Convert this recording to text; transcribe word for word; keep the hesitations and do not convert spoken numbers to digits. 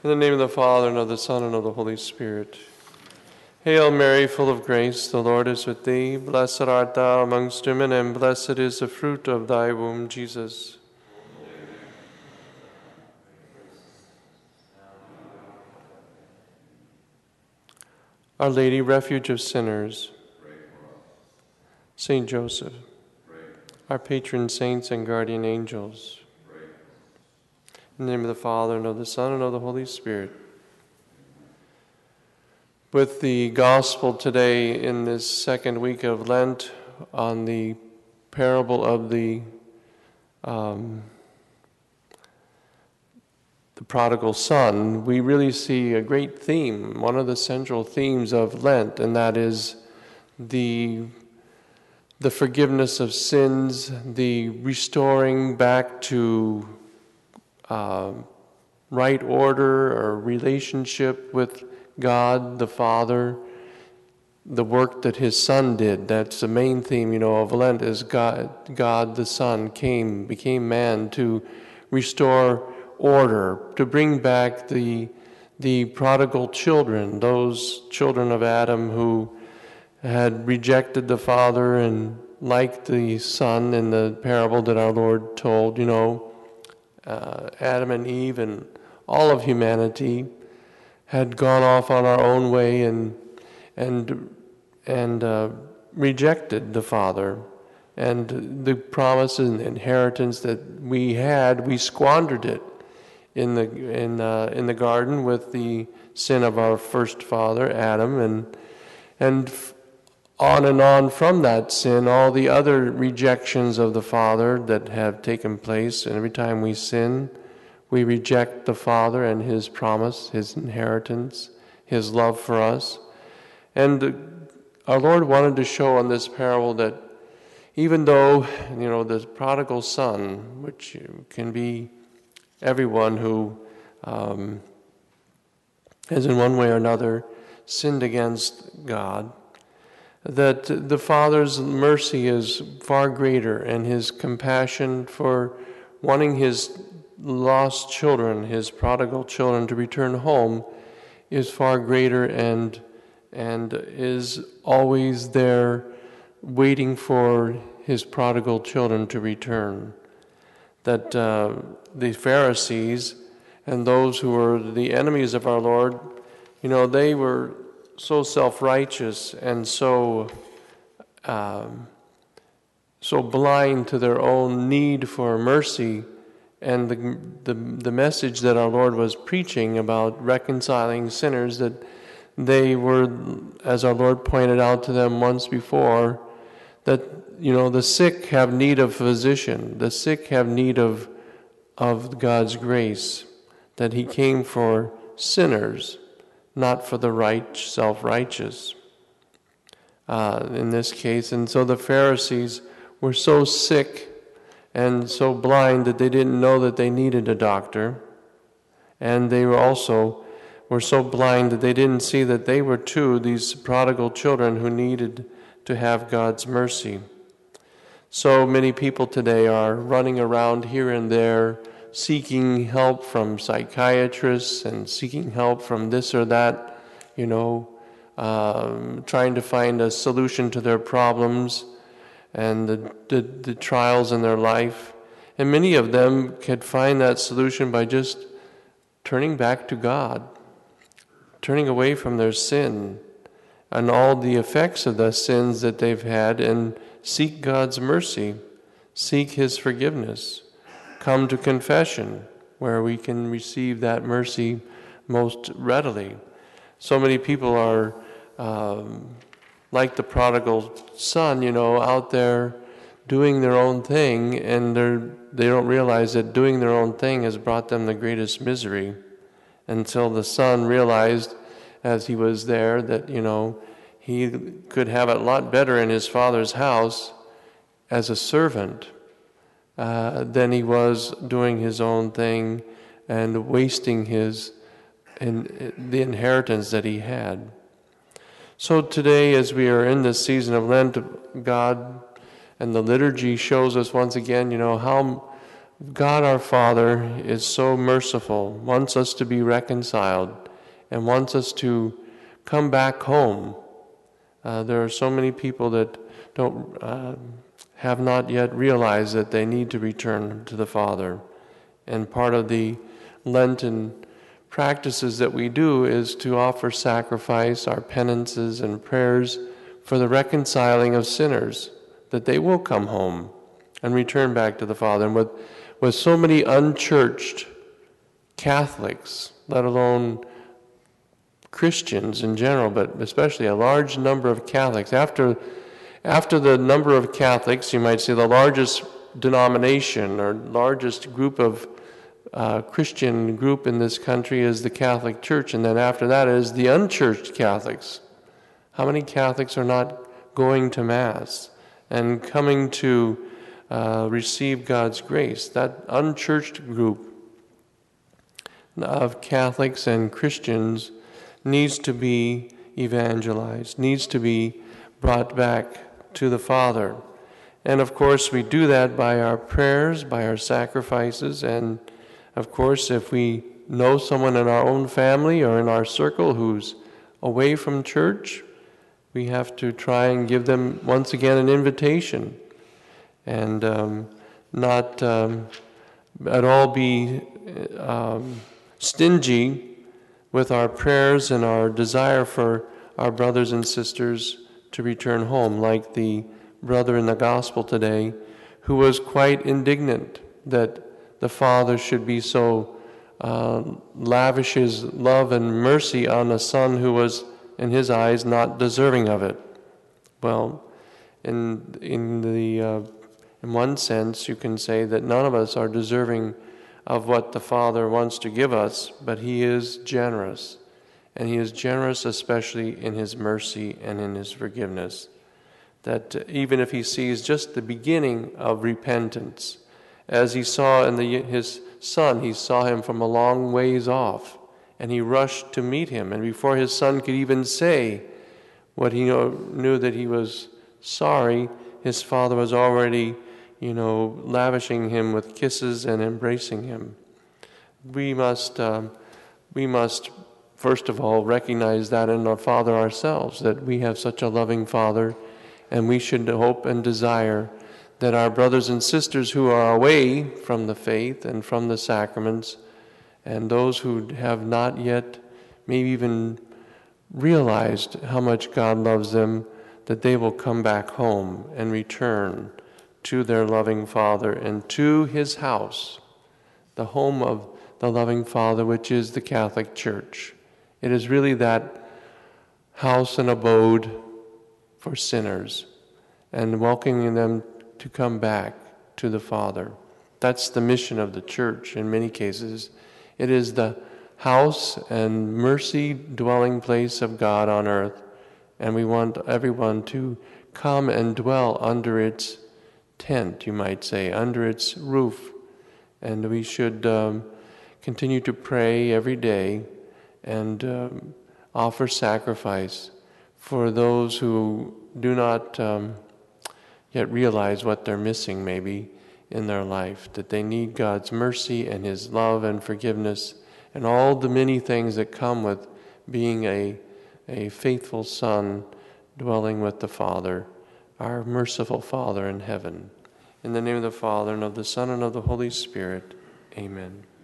In the name of the Father, and of the Son, and of the Holy Spirit. Hail Mary, full of grace, the Lord is with thee. Blessed art thou amongst women, and blessed is the fruit of thy womb, Jesus. Our Lady, refuge of sinners. Saint Joseph, our patron saints and guardian angels. In the name of the Father, and of the Son, and of the Holy Spirit. With the Gospel today in this second week of Lent on the parable of the um, the prodigal son, we really see a great theme, one of the central themes of Lent, and that is the the forgiveness of sins, the restoring back to uh, right order or relationship with God the Father, the work that his Son did. That's the main theme, you know, of Lent, is God, God the Son came, became man to restore order, to bring back the the prodigal children, those children of Adam who had rejected the Father, and like the Son in the parable that our Lord told, you know, uh, Adam and Eve and all of humanity had gone off on our own way and and and uh, rejected the Father, and the promise and inheritance that we had, we squandered it in the in uh, in the garden with the sin of our first father Adam, and and on and on from that sin, all the other rejections of the Father that have taken place. And every time we sin, we reject the Father and his promise, his inheritance, his love for us. And our Lord wanted to show on this parable that even though, you know, the prodigal son, which can be everyone who um, has in one way or another sinned against God, that the Father's mercy is far greater, and his compassion for wanting his lost children, his prodigal children, to return home is far greater, and and is always there waiting for his prodigal children to return. That uh, the Pharisees and those who were the enemies of our Lord, you know, they were so self-righteous and so um, so blind to their own need for mercy, and the, the the message that our Lord was preaching about reconciling sinners, that they were, as our Lord pointed out to them once before, that, you know, the sick have need of physician, the sick have need of of God's grace, that he came for sinners, not for the right, self-righteous, uh, in this case. And so the Pharisees were so sick and so blind that they didn't know that they needed a doctor. And they were also were so blind that they didn't see that they were too these prodigal children who needed to have God's mercy. So many people today are running around here and there, seeking help from psychiatrists and seeking help from this or that, you know, um, trying to find a solution to their problems and the, the, the trials in their life. And many of them could find that solution by just turning back to God, turning away from their sin and all the effects of the sins that they've had, and seek God's mercy, seek his forgiveness. Come to confession, where we can receive that mercy most readily. So many people are um, like the prodigal son, you know, out there doing their own thing, and they're, they don't realize that doing their own thing has brought them the greatest misery, until the son realized, as he was there, that, you know, he could have it a lot better in his father's house as a servant Uh, than he was doing his own thing and wasting his in, the inheritance that he had. So today, as we are in this season of Lent, God and the liturgy shows us once again, you know, how God our Father is so merciful, wants us to be reconciled, and wants us to come back home. Uh, there are so many people that don't uh, have not yet realized that they need to return to the Father. And part of the Lenten practices that we do is to offer sacrifice, our penances and prayers for the reconciling of sinners, that they will come home and return back to the Father. And with, with so many unchurched Catholics, let alone Christians in general, but especially a large number of Catholics, after, after the number of Catholics, you might say the largest denomination or largest group of uh, Christian group in this country is the Catholic Church, and then after that is the unchurched Catholics. How many Catholics are not going to Mass and coming to uh, receive God's grace? That unchurched group of Catholics and Christians needs to be evangelized, needs to be brought back to the Father. And of course, we do that by our prayers, by our sacrifices, and of course, if we know someone in our own family or in our circle who's away from church, we have to try and give them once again an invitation, and um, not um, at all be um, stingy with our prayers and our desire for our brothers and sisters to return home, like the brother in the gospel today, who was quite indignant that the Father should be so uh, lavish his love and mercy on a son who was, in his eyes, not deserving of it. Well, in in the uh, in one sense, you can say that none of us are deserving of what the Father wants to give us, but he is generous, and he is generous especially in his mercy and in his forgiveness. That even if he sees just the beginning of repentance, as he saw in the, his son, he saw him from a long ways off, and he rushed to meet him. And before his son could even say what he know, knew that he was sorry, his father was already, you know, lavishing him with kisses and embracing him. We must, um, we must first of all recognize that in our Father ourselves, that we have such a loving Father, and we should hope and desire that our brothers and sisters who are away from the faith and from the sacraments, and those who have not yet maybe even realized how much God loves them, that they will come back home and return to their loving Father and to his house, the home of the loving Father, which is the Catholic Church. It is really that house and abode for sinners, and welcoming them to come back to the Father. That's the mission of the church in many cases. It is the house and mercy dwelling place of God on earth, and we want everyone to come and dwell under its tent, you might say, under its roof. And we should um, continue to pray every day and um, offer sacrifice for those who do not um, yet realize what they're missing maybe in their life, that they need God's mercy and his love and forgiveness and all the many things that come with being a, a faithful son dwelling with the Father, our merciful Father in heaven. In the name of the Father, and of the Son, and of the Holy Spirit, amen.